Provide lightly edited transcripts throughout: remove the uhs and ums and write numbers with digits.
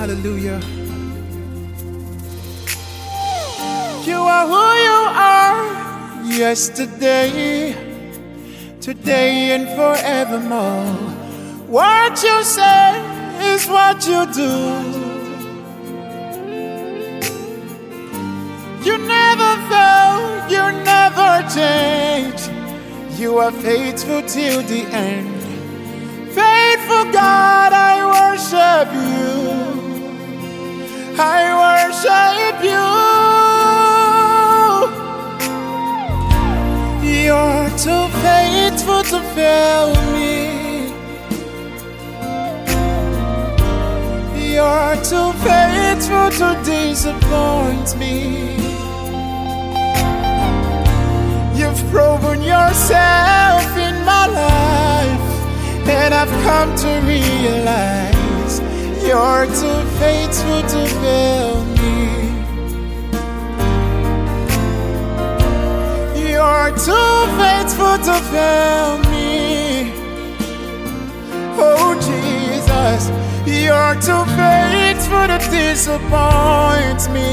Hallelujah. You are who you are, yesterday, today, and forevermore. What you say is what you do. You never fail, you never change. You are faithful till the end. Faithful God, I worship you. I worship you. You're too faithful to fail me. You're too faithful to disappoint me. You've proven yourself in my life, and I've come to realize you're too faithful to fail me. You're too faithful to fail me. Oh Jesus, you're too faithful to disappoint me.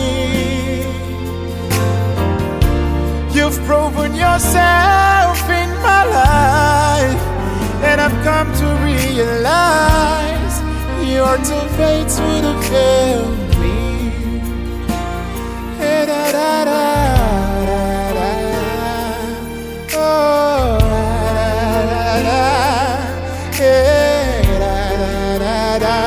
You've proven yourself in my life, and I've come to realize you're too faithful to fail me. Hey, da, da, da, da, da. Oh, da, da, da. Hey, da, da, da, da.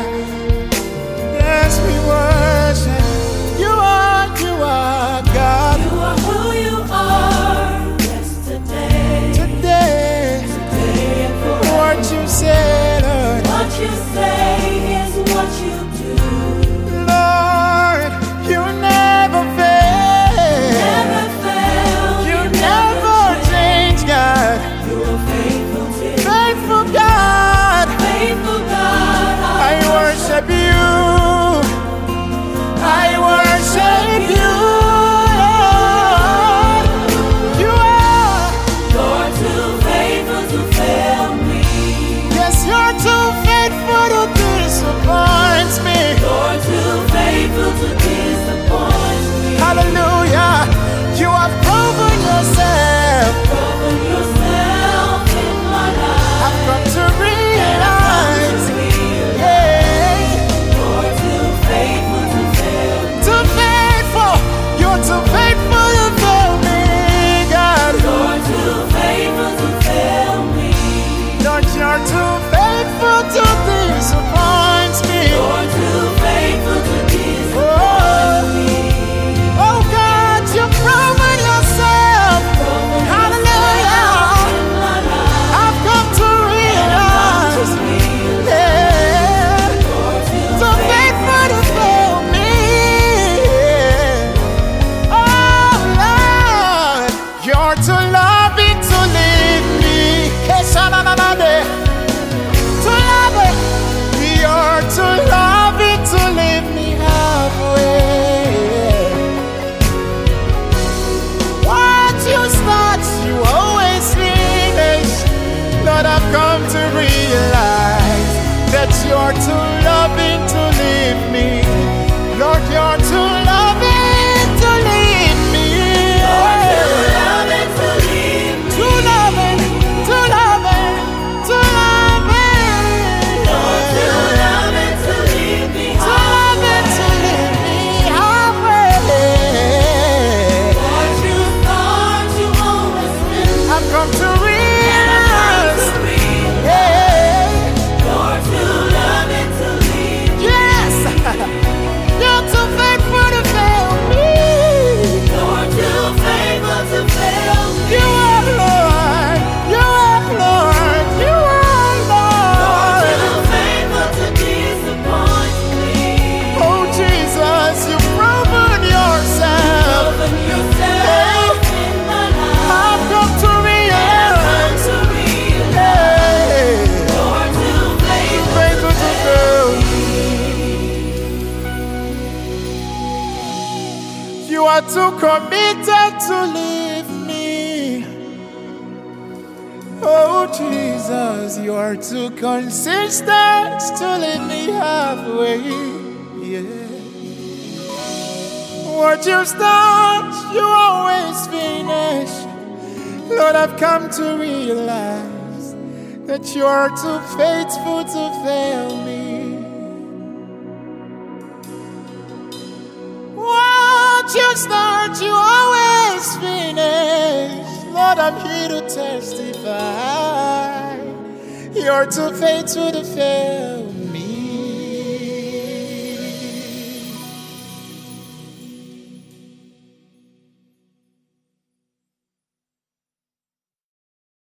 Yes, we worship. You are God. You are who you are. Yesterday, Today, and forever. what you say, Lord. What you say is what you do. Lord, you never fail. Never fail. You never change, God. You are faithful to Faithful God, faithful God. I worship you. I worship you. Lord. You are. You're too faithful to fail me. Yes, you're too faithful to disappoint me. You're too faithful to disappoint me. Hallelujah. You have proven yourself. Proven yourself in my life. I've come to realize, yeah, You're too faithful to fail me. too faithful. You're too faithful to fail me, God. You're too faithful to fail me. Lord, you're too faithful to disappoint me. You're too faithful to disappoint Oh, me. oh God, you've proven yourself. Hallelujah. In my life, I've come to realize, yeah, you're so faithful to fail me. Oh Lord, you're too loving to leave me. Hey, sha-na-na-na-de. Too loving. You're too loving to leave me halfway. What you start, you always finish. Lord, I've come to realize that you're too loving to leave me. Lord, you're too loving to leave me. too loving to leave me. Too loving, too loving, too loving. Too loving to leave me. Too loving to leave me halfway. What you thought you always been. I've come to I'm realize, to realize yeah, you're too loving to leave me. yes, you're too faithful to fail me. You're too faithful to fail me. You are Lord, you are Lord, you are Lord. You're too faithful to disappoint me. Oh Jesus, you've proven yourself. Proven yourself in my life. I've come to Come realize, to realize hey, you're too faithful faithful to fail me. You are too committed to leave me. Oh Jesus, you are too consistent to leave me halfway. yeah. What you start, you always finish. Lord, I've come to realize that you are too faithful to fail me. What you start, you always finish. Lord, I'm here to testify. You're too faithful to fail